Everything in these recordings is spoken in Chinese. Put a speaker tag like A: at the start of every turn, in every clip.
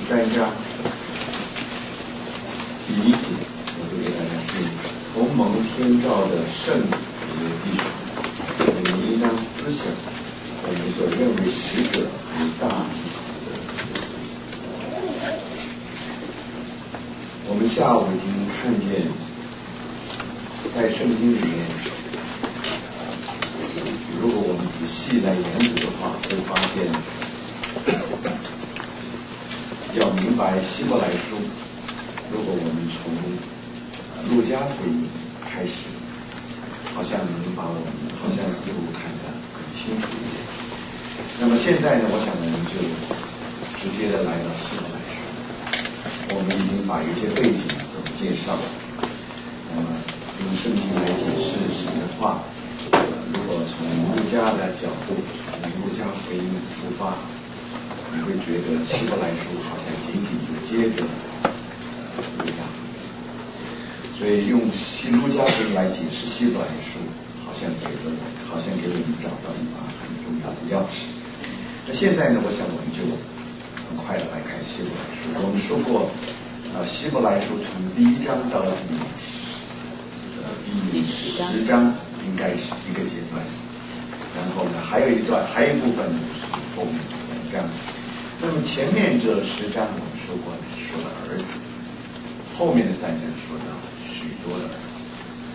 A: 3章第1节，我读给大家听。同蒙天照的圣徒弟兄，你们应当思想我们所认为使者与大祭司的主稣。我们下午已经看见，在圣经里面，如果我们仔细来研读的话，会发现，要明白希伯来书，如果我们从路加福音开始，好像能把我们好像似乎看得很清楚一点。那么现在呢，我想我们就直接的来到希伯来书。我们已经把一些背景都介绍了。那么用圣经来解释神的话，如果从路加的角度，从路加福音出发，你会觉得希伯来书好像仅仅就接着路加福音，所以用路加福音来解释希伯来书，好像给我们找到一把很重要的钥匙。那现在呢，我想我们就很快的来看希伯来书。我们说过，希伯来书从第1章到第10章应该是一个阶段，然后呢，还有一部分呢就是后面的3章。那么前面这10章我们说过呢，说到儿子，后面的3章说到许多的儿子。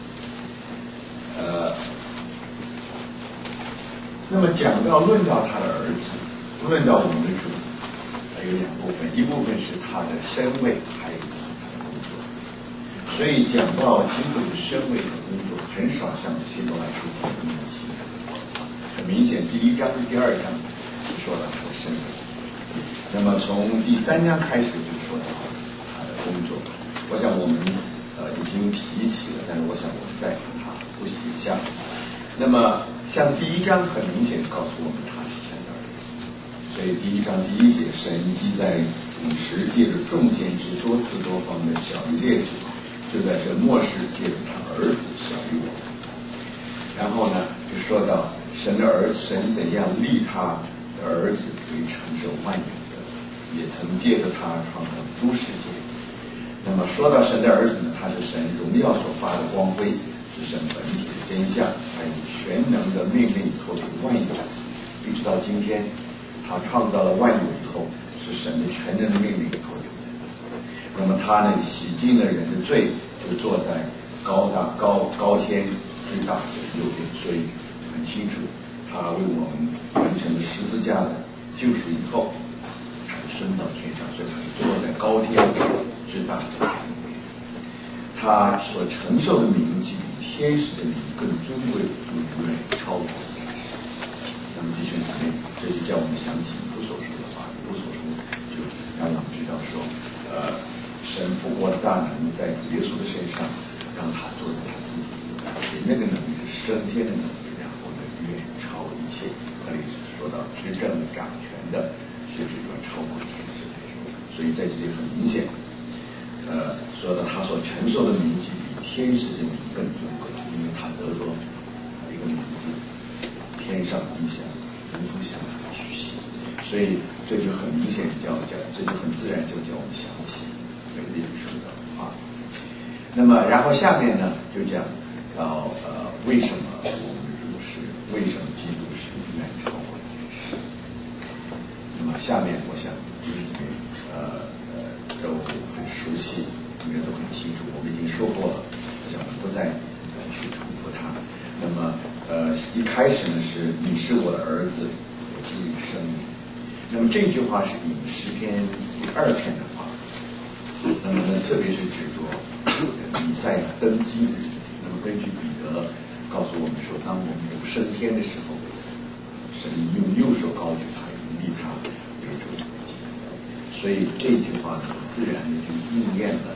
A: 那么论到他的儿子，论到我们的主，有2部分，一部分是他的身位，还有一部分他的工作。所以讲到基督的身位和工作，很少像希伯来书讲的那么清楚。很明显，第1章、第2章是说到他的身位，那么从第3章开始就说到他的工作。我想我们已经提起了，但是我想我们再把它复习一下。那么像第1章很明显告诉我们他是神的儿子，所以第1章第1节，神既在古时借着众先知多次多方的晓谕列祖，就在这末世借着他儿子晓谕我们。然后呢，就说到神怎样立他的儿子为承受万有的，也曾借着他创造诸世界。那么说到神的儿子呢，他是神荣耀所发的光辉，是神本体的真相，他以全能的命令托给万有，一直到今天，他创造了万有以后，是神的全能的命令托给人。那么他呢，洗净了人的罪，就坐在高天最大的右边，所以很清楚，他为我们完成了十字架的救赎以后，他升到天上，所以他坐在高天之大的右边。他所承受的名既比天使的名更尊贵，永远超过天使。那么弟兄姊妹，这就叫我们想起以弗所书的话，以弗所书就让我们知道说，神复活的大能在主耶稣的身上，让他坐在他自己的右边，而且那个能力是升天的能力，然后呢远超一切。那里是说到执政掌权的，是指着超过天使来说的。所以在这里很明显，说到他所承受的名既比天使的名更尊贵，因为他得着一个名字，天上地下人都向他屈膝。所以这就很明显这就很自然就叫我们想起腓立比书的话。那么然后下面呢就讲到为什么我们的主是，为什么基督是远超过天使。那么下面我想弟兄姊妹都很熟悉，应该都很清楚，我们已经说过了，我想不再去重复它。那么一开始呢是你是我的儿子，我给予生命。那么这句话是引诗篇第2篇的话，那么呢特别是指着以赛亚登基的日子。那么根据彼得告诉我们说，当我们主升天的时候，神用右手高举他，立他为主为基督。所以这句话呢自然的就应验了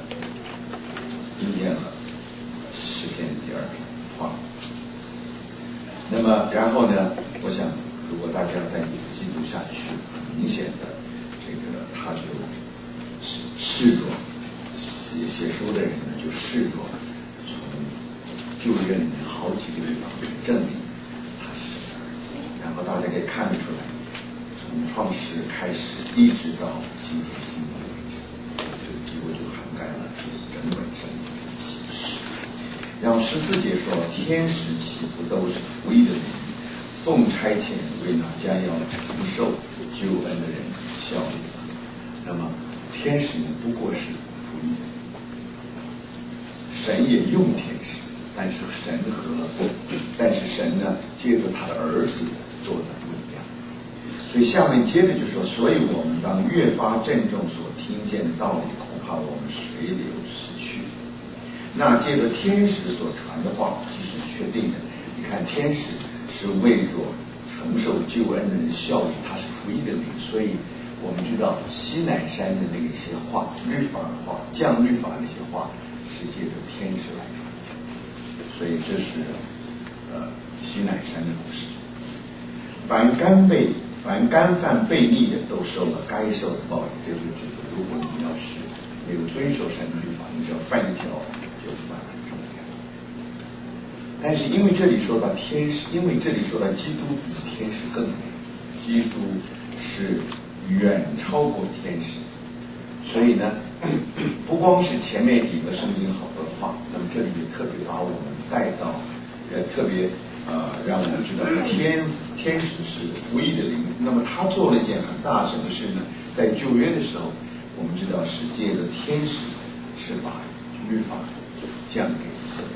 A: 诗篇第2篇的话。那么然后呢，我想如果大家再仔细读下去，很明显的这个他就试着写书的人呢就试着从旧约里面好几个地方证明他是神的儿子。然后大家可以看得出来，从创世开始一直到新天新地， 然后14节说，天使岂不都是服役的灵，奉差遣为那将要承受救恩的人效力吗？那么天使呢，不过是服役的，神也用天使，但是神呢，借着他的儿子做的不一样。所以下面接着就说，所以我们当越发郑重所听见的道理，恐怕我们水流失去。那借着天使所传的话，即是确定的。你看，天使是为着承受救恩的人效力，他是服役的灵，所以我们知道西乃山的那些话，律法的话，降律法那些话，是借着天使来传的。所以这是西乃山的故事。凡干犯悖逆的，都受了该受的报应。这就指的，如果你要是没有遵守神的律法，你只要犯一条，就犯很重要。但是因为这里说到天使，因为这里说到基督比天使更美，基督是远超过天使，所以呢，不光是前面引了圣经好多话，那么这里也特别把我们带到，特别让我们知道天使是服役的灵。那么他做了一件很大什么事呢？在旧约的时候，我们知道是借着天使是把律法降给以色列。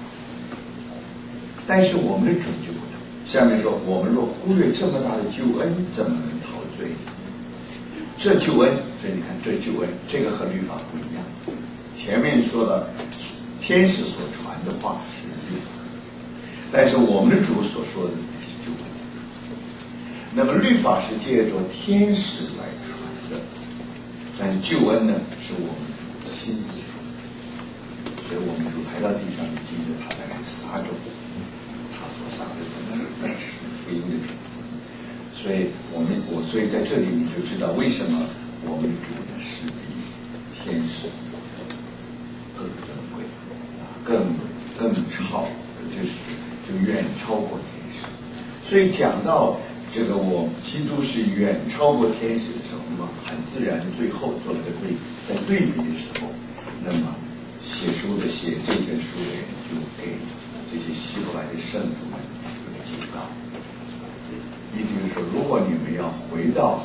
A: 但是我们的主就不同。下面说，我们若忽略这么大的救恩，怎么能逃罪？这救恩，所以你看这救恩，这个和律法不一样。前面说了，天使所传的话是律法，但是我们的主所说的是救恩。那么律法是借着天使来传的，但是救恩呢，是我们主亲自说的。所以我们主来到地上，记得他在那里撒种，他所撒的种子是福音的种子。所以所以在这里你就知道为什么我们主呢是比天使更尊贵，更超，就远超过天使。所以讲到这个基督是远超过天使的时候，那么很自然最后做了个对比，在对比的时候，那么写这卷书的人就给这些希伯来的圣徒们一个警告，意思就是说，如果你们要回到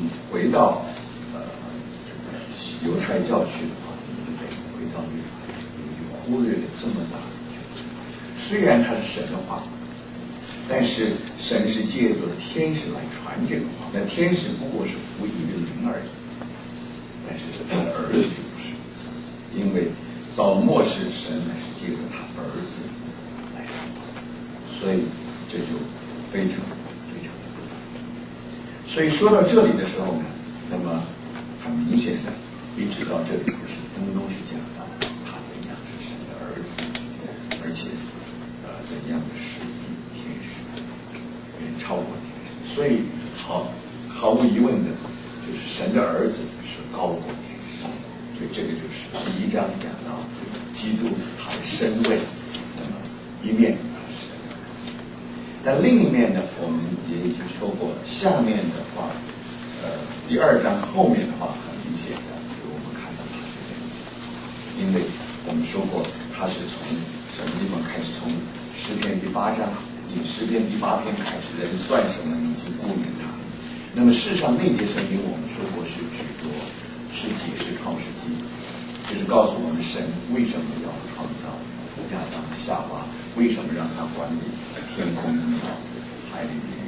A: 犹太教去的话，你就得回到律法，你就忽略了这么大的救恩。虽然它是神的话，但是神是借着天使来传这个话，那天使不过是服役的灵而已，但是他的儿子不是如此，因为到末世神乃是借着他儿子来传话，所以这就非常非常的不同。所以说到这里的时候呢，那么很明显的一直到这里不是东东是讲到他怎样是神的儿子，而且怎样的是比天使远超过天使。所以毫无疑问的就是神的儿子是高过天使。所以这个就是第一章讲到基督他的身位，那么一面他是神的儿子，但另一面呢，我们也已经说过，下面的话第二章后面的话很明显的给我们看到他是人子，因为我们说过他是从什么地方开始，从诗篇第8章，以诗篇第8篇开始，人算什么已经顾念他。那么事实上那节圣经我们说过是解释创世纪，就是告诉我们神为什么要创造亚当夏娃，为什么让他管理天空的鸟、海里的鱼，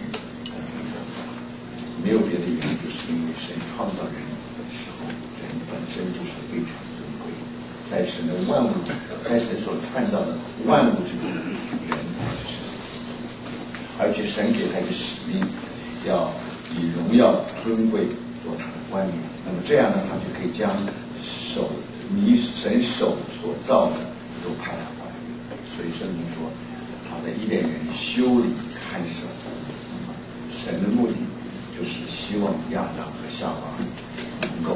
A: 没有别的原因，就是因为神创造人的时候，人本身就是非常尊贵，在神的万物，在神所创造的万物之中，人是神的尊重，而且神给他一个使命，要以荣耀尊贵做他的冠冕。那么这样呢，他就可以将神手所造的都派他管理。所以圣经说，他在伊甸园修理看守，神的目的就是希望亚当和夏娃能够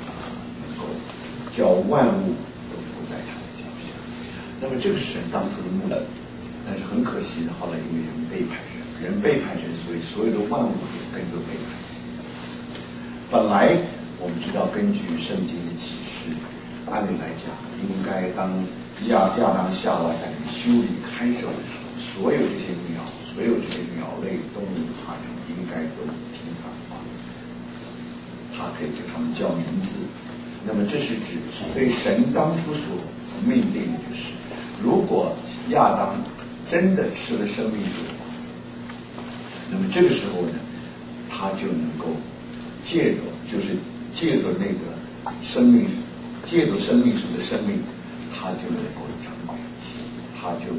A: 叫万物都伏在他的脚下。那么这个是神当初的目的，但是很可惜，后来因为人背叛神，所以所有的万物也跟着背叛。本来我们知道，根据圣经的启示，按理来讲，应该当亚当夏娃在修理看守的时候，所有这些鸟类动物爬虫应该都听他的话，他可以给他们叫名字。那么这是指，所以神当初所命令的就是，如果亚当真的吃了生命树的果子，那么这个时候呢，他就能够借着那个生命，借着生命树的生命，他就能够长满气，他就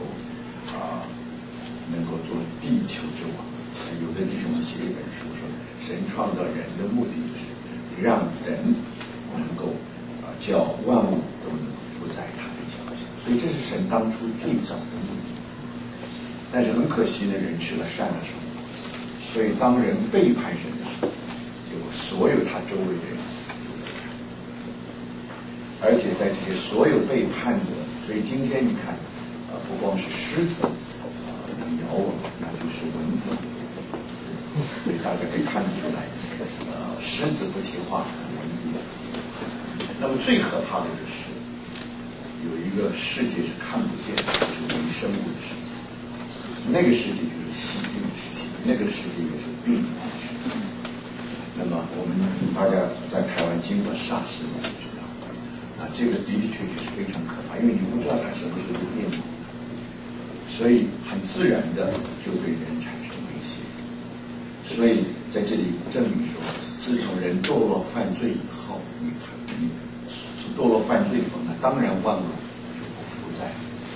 A: 能够做地球之王。有的弟兄写一本书说，神创造人的目的是让人能够叫万物都能伏在他的脚下，所以这是神当初最早的目的。但是很可惜呢，人吃了善的树，所以当人背叛神的时候，就所有他周围的人就背叛，而且在这些所有背叛的，所以今天你看，不光是狮子能咬我们，那就是蚊子，所以大家可以看得出来，狮子不听话，蚊子也不听话。那么最可怕的就是有一个世界是看不见的，就是微生物的世界，那个世界就是细菌的世界，那个世界也是病毒的世界。那么我们大家在台湾经过SARS就知道，这个的确是非常可怕，因为你不知道它什么时候变异，所以很自然的就对人产生威胁。所以在这里证明说，自从人堕落犯罪以后，你堕落犯罪以后呢，当然万物就不服在。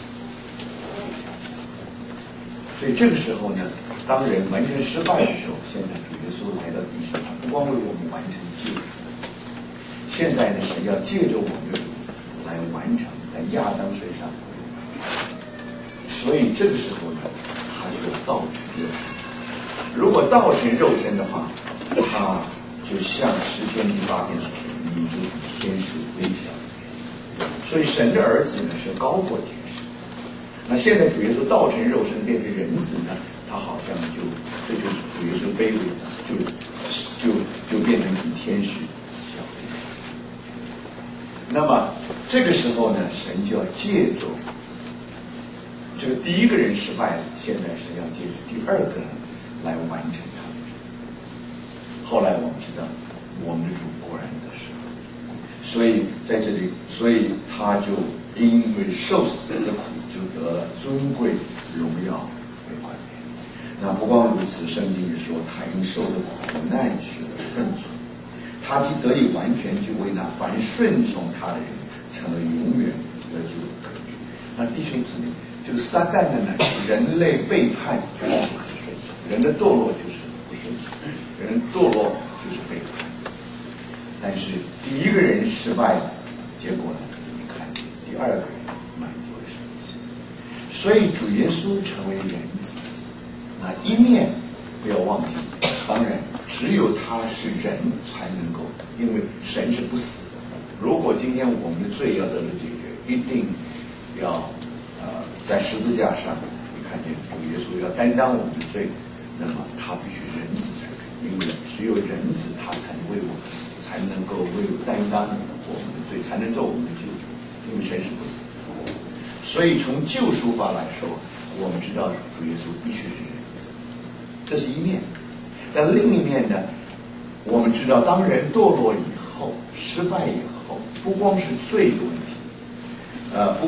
A: 所以这个时候呢，当人完全失败的时候，现在主耶稣来到地上，他不光为我们完成救赎，现在呢，神要借着我们的主来完成在亚当身上的完成。所以这个时候呢，他就道成肉身。如果道成肉身的话，他就像诗篇第8篇所说，你就比天使微小。所以神的儿子呢是高过天使。那现在主耶稣道成肉身变成人子呢，他好像这就是主耶稣卑微的，就变成比天使小一点。那么这个时候呢，神就要借助这个第一个人失败了，现在神要借助第二个人来完成他的主。后来我们知道，我们的主果然得胜，所以在这里，所以他就因为受死的苦，就得了尊贵荣耀为冠冕。那不光如此，圣经里说，他因受的苦难学了顺从，他既得以完全，就为那凡顺从他的人，成了永远得救的根据。那弟兄姊妹，这个撒旦的呢，人类背叛就是不可顺从，人的堕落就是不顺从，人堕落就是背叛。但是第一个人失败了，结果呢，你看第二个人满足了神的心。所以主耶稣成为人子，那一面不要忘记，当然只有他是人才能够，因为神是不死的。如果今天我们的罪要得到解决，一定要在十字架上，你看见主耶稣要担当我们的罪，那么他必须人子才可以，因为只有人子他才能为我们死，才能够为担当我们的罪，才能做我们的救主，因为神是不死的。所以从救赎法来说，我们知道主耶稣必须是人子，这是一面。但另一面呢，我们知道当人堕落以后，失败以后，不光是罪的问题，不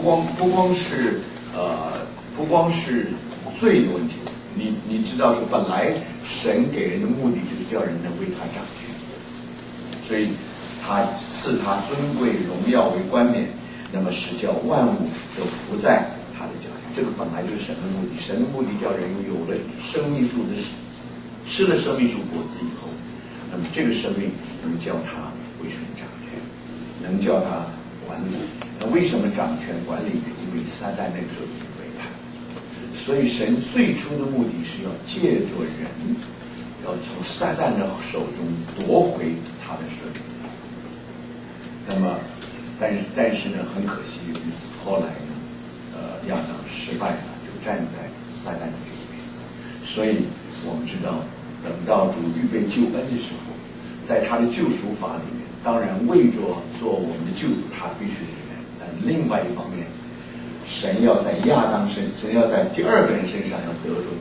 A: 光是罪的问题，你知道说，本来神给人的目的就是叫人能为他掌权，所以他赐他尊贵荣耀为冠冕，那么是叫万物都伏在他的脚下。这个本来就是神的目的，神的目的叫人有了生命树的吃了生命树果子以后，那么这个生命能叫他为神掌权，能叫他管理。那为什么掌权管理呢？因为撒旦那个时候已经背叛，所以神最初的目的是要借着人，要从撒旦的手中夺回他的生命。那么，但是呢，很可惜，后来呢，亚当失败了，就站在撒旦的这一边。所以我们知道，等到主预备救恩的时候，在他的救赎法里面，当然为着做我们的救主，他必须是人。但另外一方面， 神要在亚当身，神要在第二个人身上要得着